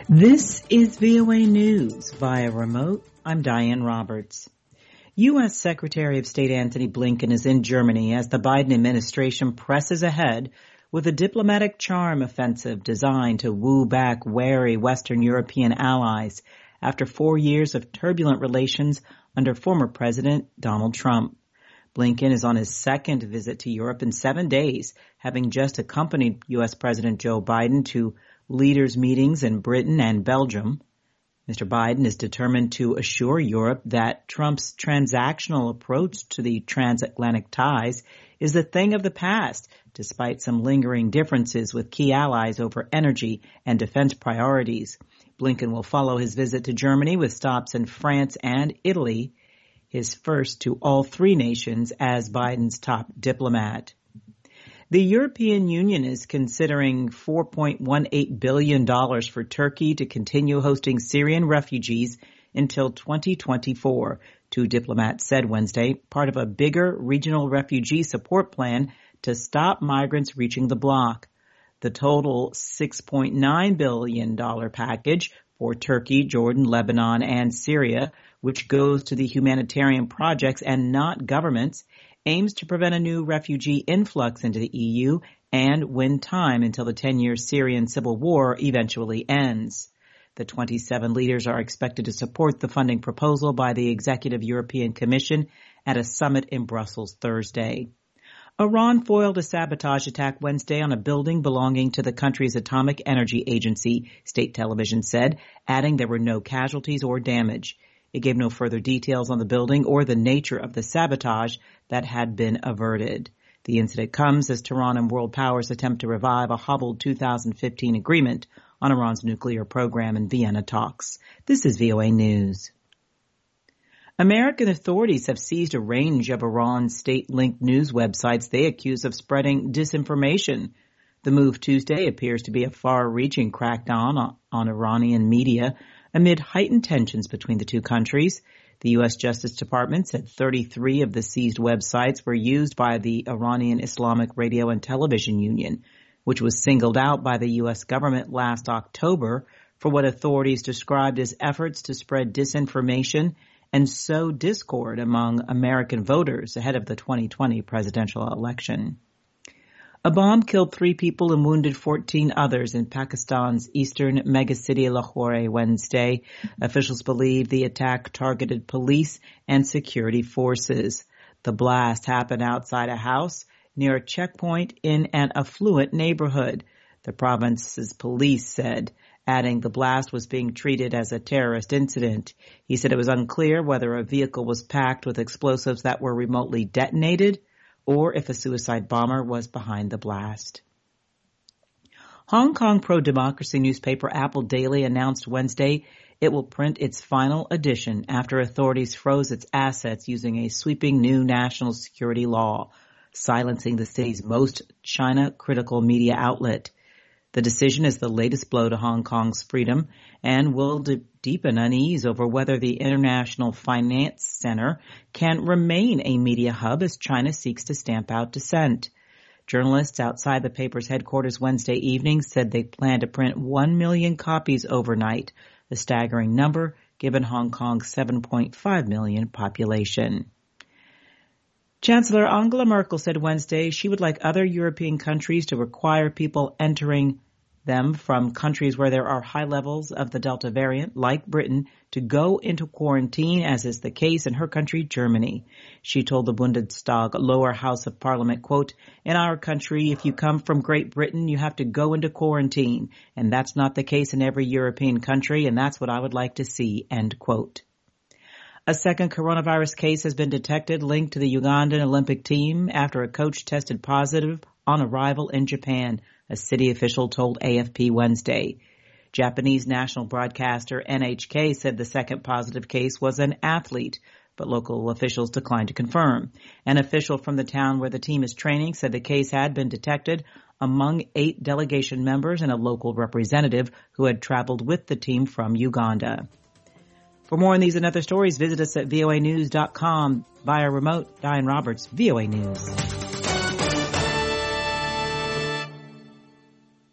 This is VOA News via remote. I'm Diane Roberts. U.S. Secretary of State Antony Blinken is in Germany as the Biden administration presses ahead with a diplomatic charm offensive designed to woo back wary Western European allies after 4 years of turbulent relations under former President Donald Trump. Blinken is on his second visit to Europe in 7 days, having just accompanied U.S. President Joe Biden to leaders' meetings in Britain and Belgium. Mr. Biden is determined to assure Europe that Trump's transactional approach to the transatlantic ties is a thing of the past, despite some lingering differences with key allies over energy and defense priorities. Blinken will follow his visit to Germany with stops in France and Italy, his first to all three nations as Biden's top diplomat. The European Union is considering $4.18 billion for Turkey to continue hosting Syrian refugees until 2024, two diplomats said Wednesday, part of a bigger regional refugee support plan to stop migrants reaching the bloc. The total $6.9 billion package for Turkey, Jordan, Lebanon, and Syria, which goes to the humanitarian projects and not governments, aims to prevent a new refugee influx into the EU and win time until the 10-year Syrian civil war eventually ends. The 27 leaders are expected to support the funding proposal by the Executive European Commission at a summit in Brussels Thursday. Iran foiled a sabotage attack Wednesday on a building belonging to the country's Atomic Energy Agency, state television said, adding there were no casualties or damage. It gave no further details on the building or the nature of the sabotage that had been averted. The incident comes as Tehran and world powers attempt to revive a hobbled 2015 agreement on Iran's nuclear program in Vienna talks. This is VOA News. American authorities have seized a range of Iran's state-linked news websites they accuse of spreading disinformation. The move Tuesday appears to be a far-reaching crackdown on Iranian media amid heightened tensions between the two countries. The U.S. Justice Department said 33 of the seized websites were used by the Iranian Islamic Radio and Television Union, which was singled out by the U.S. government last October for what authorities described as efforts to spread disinformation and sow discord among American voters ahead of the 2020 presidential election. A bomb killed 3 people and wounded 14 others in Pakistan's eastern megacity Lahore Wednesday. Officials believe the attack targeted police and security forces. The blast happened outside a house near a checkpoint in an affluent neighborhood, the province's police said, adding the blast was being treated as a terrorist incident. He said it was unclear whether a vehicle was packed with explosives that were remotely detonated or if a suicide bomber was behind the blast. Hong Kong pro-democracy newspaper Apple Daily announced Wednesday it will print its final edition after authorities froze its assets using a sweeping new national security law, silencing the city's most China-critical media outlet. The decision is the latest blow to Hong Kong's freedom and will deepen unease over whether the International Finance Center can remain a media hub as China seeks to stamp out dissent. Journalists outside the paper's headquarters Wednesday evening said they plan to print 1 million copies overnight, a staggering number given Hong Kong's 7.5 million population. Chancellor Angela Merkel said Wednesday she would like other European countries to require people entering them from countries where there are high levels of the Delta variant, like Britain, to go into quarantine, as is the case in her country, Germany. She told the Bundestag lower house of parliament, quote, "In our country, if you come from Great Britain, you have to go into quarantine. And that's not the case in every European country, and that's what I would like to see," end quote. A second coronavirus case has been detected linked to the Ugandan Olympic team after a coach tested positive on arrival in Japan, a city official told AFP Wednesday. Japanese national broadcaster NHK said the second positive case was an athlete, but local officials declined to confirm. An official from the town where the team is training said the case had been detected among 8 delegation members and a local representative who had traveled with the team from Uganda. For more on these and other stories, visit us at voanews.com via remote. Diane Roberts, VOA News.